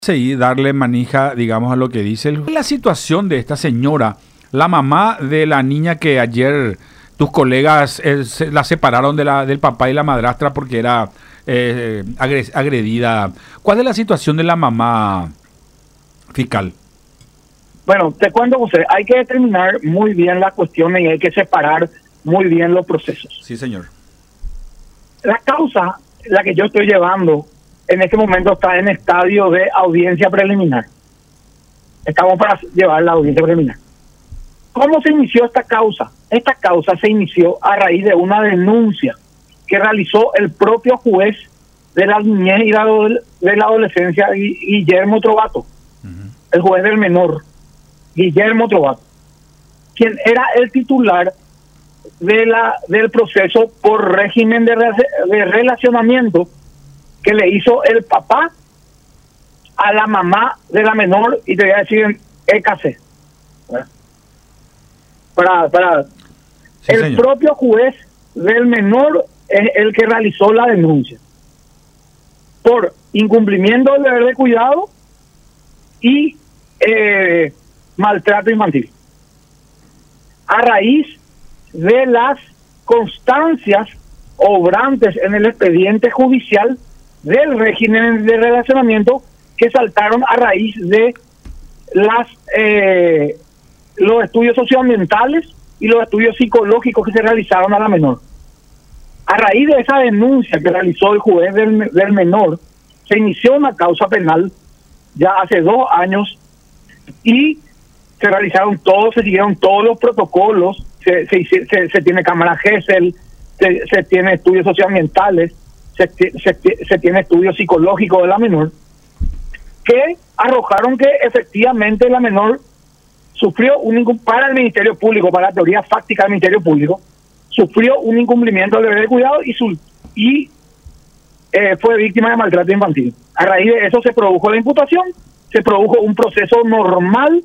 seguir, darle manija, digamos, a lo que dice la situación de esta señora, la mamá de la niña que ayer tus colegas la separaron del papá y la madrastra porque era agredida. ¿Cuál es la situación de la mamá, fiscal? Bueno, te cuento, José, hay que determinar muy bien las cuestiones y hay que separar muy bien los procesos. Sí, señor. La causa, la que yo estoy llevando, en este momento está en estadio de audiencia preliminar. Estamos para llevar la audiencia preliminar. ¿Cómo se inició esta causa? Esta causa se inició a raíz de una denuncia que realizó el propio juez de la niñez y de la adolescencia, Guillermo Trovato, el juez del menor, Guillermo Trovato, quien era el titular del proceso por régimen de relacionamiento que le hizo el papá a la mamá de la menor, y te voy a decir en EKC. Sí, el señor. propio juez del menor es el que realizó la denuncia por incumplimiento del deber de cuidado y maltrato infantil. A raíz de las constancias obrantes en el expediente judicial del régimen de relacionamiento que saltaron a raíz de los estudios socioambientales y los estudios psicológicos que se realizaron a la menor. A raíz de esa denuncia que realizó el juez del menor, se inició una causa penal ya hace 2 años y se realizaron se siguieron todos los protocolos, se tiene cámara GESEL, se tiene estudios socioambientales, se tiene estudios psicológicos de la menor, que arrojaron que efectivamente la menor sufrió para el Ministerio Público, para la teoría fáctica del Ministerio Público, sufrió un incumplimiento del deber de cuidado y fue víctima de maltrato infantil. A raíz de eso se produjo la imputación, se produjo un proceso normal,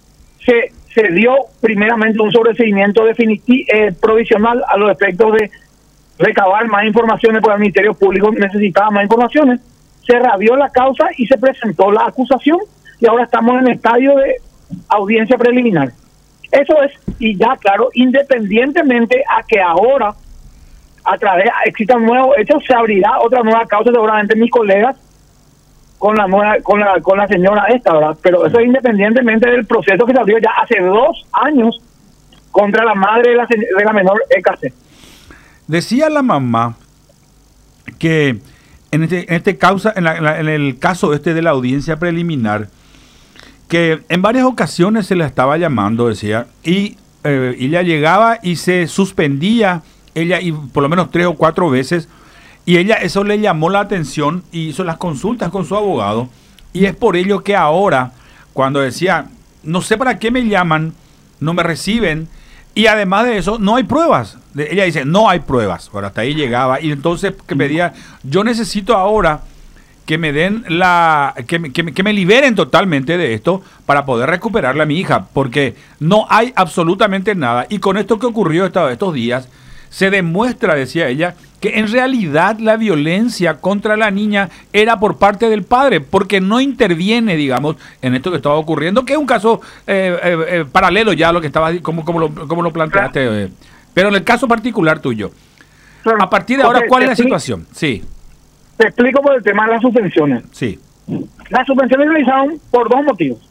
se dio primeramente un sobreseimiento provisional a los efectos de recabar más informaciones, porque el Ministerio Público necesitaba más informaciones, se radió la causa y se presentó la acusación, y ahora estamos en el estadio de audiencia preliminar. Eso es, y ya claro, independientemente a que ahora existan nuevos hechos, se abrirá otra nueva causa, seguramente mis colegas, con la señora esta, ¿verdad? Pero eso es independientemente del proceso que se abrió ya hace 2 años contra la madre de la menor EKC. Decía la mamá que en el caso de la audiencia preliminar, que en varias ocasiones se la estaba llamando, decía, y ella llegaba y se suspendía, ella, y por lo menos 3 o 4 veces, y ella eso le llamó la atención y hizo las consultas con su abogado, y es por ello que ahora, cuando decía, no sé para qué me llaman, no me reciben, y además de eso, no hay pruebas. Ella dice, no hay pruebas. Bueno, hasta ahí llegaba, y entonces que pedía, yo necesito ahora que me den que me liberen totalmente de esto para poder recuperarle a mi hija, porque no hay absolutamente nada. Y con esto que ocurrió estos días, se demuestra, decía ella, que en realidad la violencia contra la niña era por parte del padre, porque no interviene, digamos, en esto que estaba ocurriendo, que es un caso paralelo ya a lo que estaba, como lo planteaste. Pero en el caso particular tuyo, a partir de ahora, ¿cuál es la situación? Sí. Te explico por el tema de las suspensiones. Sí. Las suspensiones se realizaron por 2 motivos.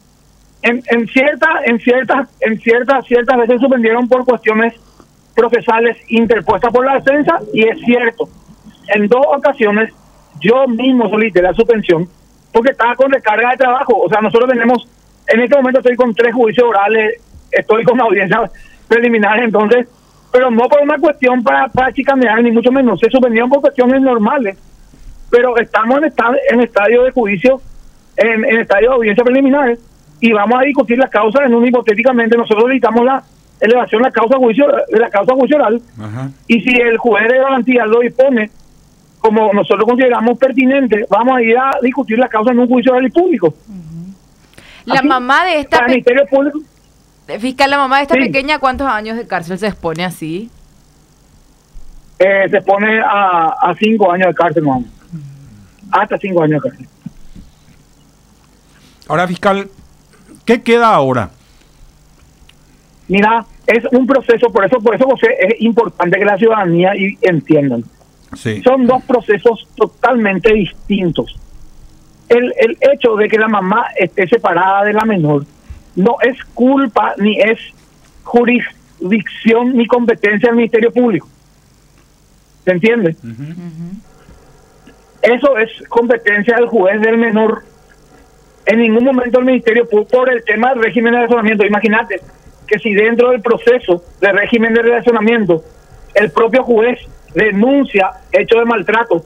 Ciertas veces suspendieron por cuestiones procesales interpuestas por la defensa, y es cierto, en 2 ocasiones yo mismo solicité la suspensión porque estaba con recarga de trabajo. O sea, nosotros tenemos, en este momento estoy con 3 juicios orales, estoy con audiencias preliminares, entonces, pero no por una cuestión para chicanear, ni mucho menos, se suspendieron por cuestiones normales, pero estamos en estadio de juicio, en estadio de audiencia preliminares, y vamos a discutir las causas hipotéticamente. Nosotros solicitamos la elevación de la causa juicio oral. Ajá. Y si el juez de garantía lo dispone, como nosotros consideramos pertinente, vamos a ir a discutir la causa en un juicio oral y público. La mamá de esta Ministerio Público, fiscal, la mamá de esta sí, pequeña, ¿cuántos años de cárcel se expone así? Se pone a 5 años de cárcel, mamá. Hasta 5 años de cárcel. Ahora, fiscal, ¿qué queda ahora? Mira, es un proceso, por eso José, es importante que la ciudadanía entiendan. Sí. Son dos procesos totalmente distintos. El hecho de que la mamá esté separada de la menor no es culpa ni es jurisdicción ni competencia del Ministerio Público. ¿Se entiende? Eso es competencia del juez del menor. En ningún momento el Ministerio Público, por el tema del régimen de relacionamiento, imagínate que si dentro del proceso de régimen de relacionamiento el propio juez denuncia hecho de maltrato,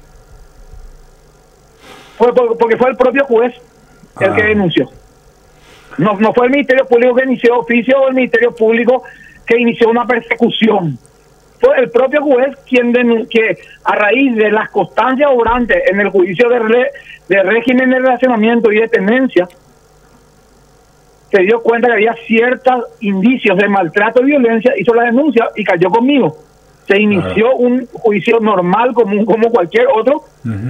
porque fue el propio juez el que denunció. No fue el Ministerio Público que inició oficio o el Ministerio Público que inició una persecución. Fue el propio juez que a raíz de las constancias obrantes en el juicio de régimen de relacionamiento y de tenencia, se dio cuenta que había ciertos indicios de maltrato y violencia, hizo la denuncia y cayó conmigo. Se inició un juicio normal como cualquier otro.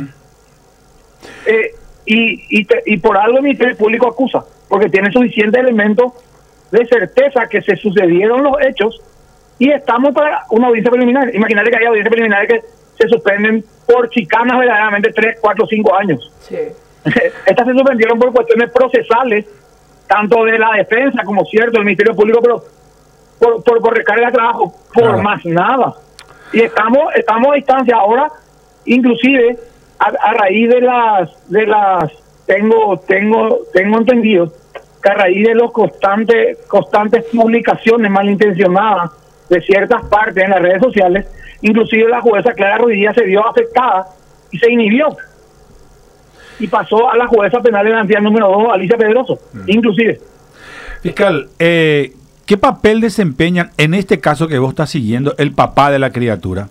Y por algo el Ministerio Público acusa, porque tiene suficientes elementos de certeza que se sucedieron los hechos y estamos para una audiencia preliminar. Imagínate que hay audiencias preliminares que se suspenden por chicanas verdaderamente 3, 4, 5 años. Sí. Estas se suspendieron por cuestiones procesales, tanto de la defensa como cierto del Ministerio Público, pero por recarga de trabajo, por más nada. Y estamos a distancia ahora, inclusive a raíz de las tengo entendido que a raíz de los constantes publicaciones malintencionadas de ciertas partes en las redes sociales, inclusive la jueza Clara Ruidía se vio afectada y se inhibió y pasó a la jueza penal en anciana número 2, Alicia Pedroso, inclusive. Fiscal, ¿qué papel desempeñan en este caso que vos estás siguiendo el papá de la criatura?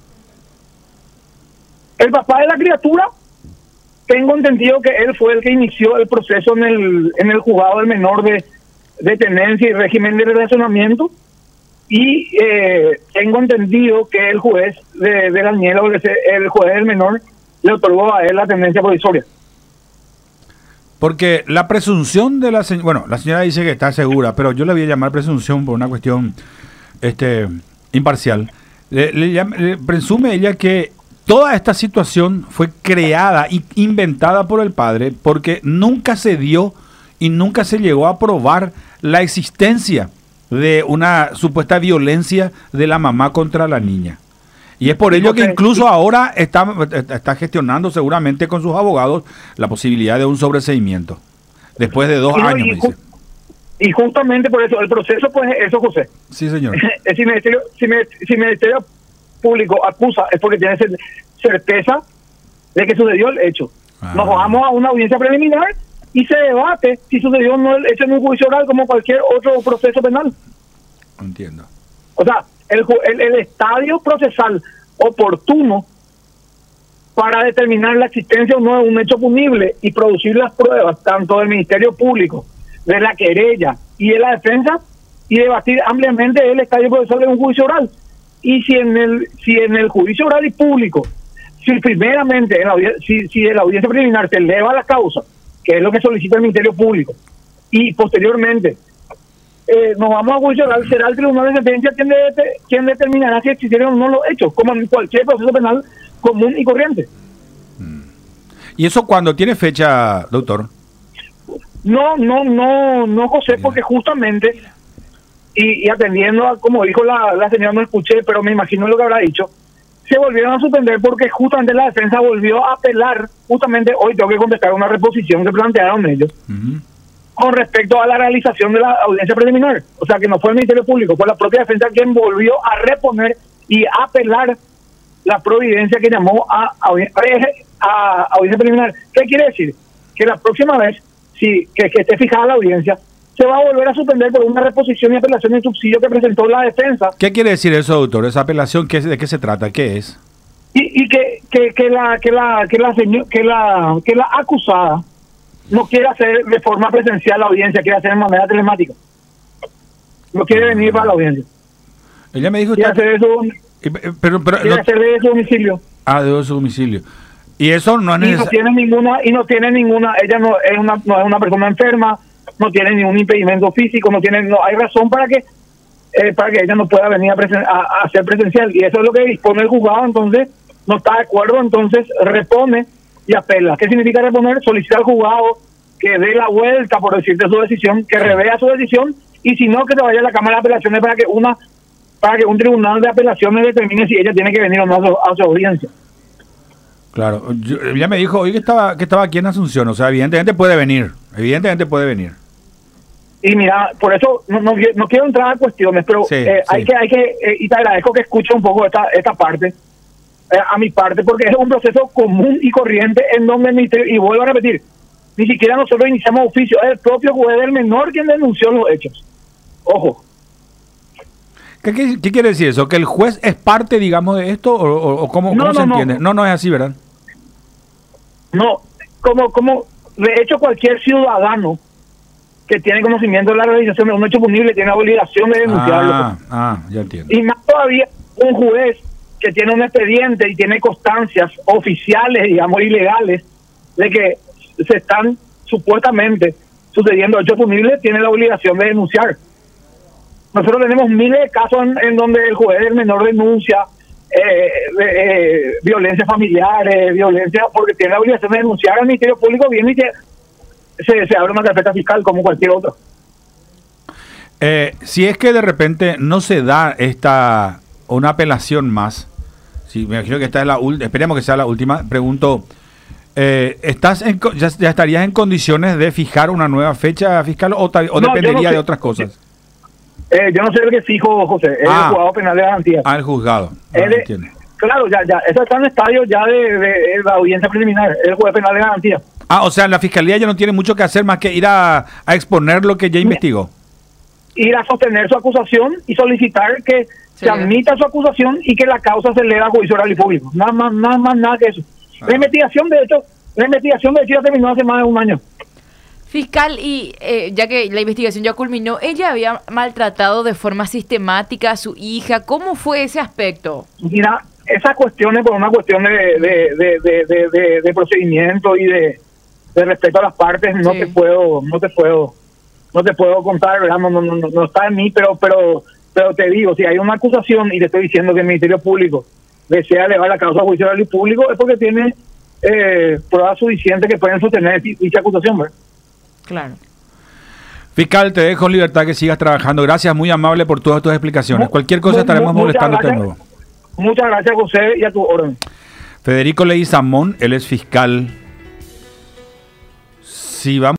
El papá de la criatura, tengo entendido que él fue el que inició el proceso en el juzgado del menor de tenencia y régimen de relacionamiento, y tengo entendido que el juez de Daniela, el juez del menor, le otorgó a él la tenencia provisoria. Porque la presunción de la señora, bueno, la señora dice que está segura, pero yo le voy a llamar presunción por una cuestión imparcial. Le presume ella que toda esta situación fue creada e inventada por el padre porque nunca se dio y nunca se llegó a probar la existencia de una supuesta violencia de la mamá contra la niña. Y es por ello que incluso ahora está gestionando seguramente con sus abogados la posibilidad de un sobreseimiento. Después de 2 años, me dice. Y justamente por eso, el proceso, pues eso, José. Sí, señor. Si el Ministerio Público acusa, es porque tiene certeza de que sucedió el hecho. Nos vamos a una audiencia preliminar y se debate si sucedió o no el hecho en un juicio oral como cualquier otro proceso penal. Entiendo. O sea, el estadio procesal oportuno para determinar la existencia o no de un hecho punible y producir las pruebas tanto del Ministerio Público, de la querella y de la defensa, y debatir ampliamente el estadio procesal de un juicio oral. Y si en el juicio oral y público, si primeramente si de la audiencia preliminar se eleva la causa, que es lo que solicita el Ministerio Público, y posteriormente nos vamos a juicio oral, será el tribunal de sentencia quien determinará si existieron o no los hechos, como en cualquier proceso penal común y corriente. ¿Y eso cuándo tiene fecha, doctor? No, José, porque justamente, y atendiendo a como dijo la señora, no escuché, pero me imagino lo que habrá dicho, se volvieron a suspender porque justamente la defensa volvió a apelar. Justamente hoy tengo que contestar una reposición que plantearon ellos con respecto a la realización de la audiencia preliminar. O sea, que no fue el Ministerio Público, fue la propia defensa quien volvió a reponer y apelar la providencia que llamó a audiencia preliminar. ¿Qué quiere decir? Que la próxima vez que esté fijada la audiencia, se va a volver a suspender por una reposición y apelación en subsidio que presentó la defensa. ¿Qué quiere decir eso, doctor? ¿Esa apelación de qué se trata? ¿Qué es? Y que la acusada no quiere hacer de forma presencial la audiencia, quiere hacer de manera telemática. No quiere venir para la audiencia. Ella me dijo... Quiere hacer de su domicilio. de su domicilio. Y eso no es y no tiene ninguna, ella no es una persona enferma, no tiene ningún impedimento físico, no hay razón para que ella no pueda venir a ser presencial, y eso es lo que dispone el juzgado. Entonces no está de acuerdo, entonces repone y apela. ¿Qué significa reponer? Solicita al juzgado que dé la vuelta, por decirte, su decisión, que revea su decisión, y si no, que se vaya a la Cámara de Apelaciones para que un tribunal de apelaciones determine si ella tiene que venir o no a su audiencia. Claro, ella me dijo hoy que estaba aquí en Asunción, o sea, evidentemente puede venir. Y mira, por eso no quiero entrar a cuestiones, pero sí, hay que y te agradezco que escuche un poco esta parte, a mi parte, porque es un proceso común y corriente en donde el ministerio, y vuelvo a repetir, ni siquiera nosotros iniciamos oficio, es el propio juez del menor quien denunció los hechos. Ojo. ¿Qué quiere decir eso? ¿Que el juez es parte, digamos, de esto? ¿O cómo se entiende? No es así, ¿verdad? No, como de hecho cualquier ciudadano que tiene conocimiento de la realización de un hecho punible tiene la obligación de denunciarlo. Ya entiendo. Y más todavía un juez que tiene un expediente y tiene constancias oficiales, digamos, ilegales, de que se están supuestamente sucediendo hechos punibles, tiene la obligación de denunciar. Nosotros tenemos miles de casos en donde el juez del menor denuncia violencia familiar, violencia, porque tiene la obligación de denunciar al Ministerio Público, viene y se abre una carpeta fiscal como cualquier otro. Si es que de repente no se da una apelación más, si me imagino que esta es la última, esperemos que sea la última, pregunto, ¿ya estarías en condiciones de fijar una nueva fecha fiscal o dependería de otras cosas? Yo no sé lo que fijo, José, es el juzgado penal de garantía. El juzgado. Claro, ya, eso está en estadio ya de la audiencia preliminar, el juez penal de garantía. O sea, la fiscalía ya no tiene mucho que hacer más que ir a exponer lo que ya investigó. Ir a sostener su acusación y solicitar que se admita su acusación y que la causa se eleve a juicio oral y público. Nada que eso. La investigación de hecho ya terminó hace más de un año. Fiscal, y ya que la investigación ya culminó, ¿ella había maltratado de forma sistemática a su hija? ¿Cómo fue ese aspecto? Mira, esas cuestiones por una cuestión de procedimiento y de respeto a las partes, no te puedo contar, ¿verdad? No está en mí, pero te digo, si hay una acusación y te estoy diciendo que el Ministerio Público desea elevar la causa a juicio oral y público, es porque tiene pruebas suficientes que pueden sostener dicha acusación, ¿verdad? Claro. Fiscal, te dejo en libertad que sigas trabajando. Gracias, muy amable por todas tus explicaciones. Cualquier cosa estaremos molestándote de nuevo. Muchas gracias, José, y a tu orden. Federico Leguizamón, él es fiscal. Si vamos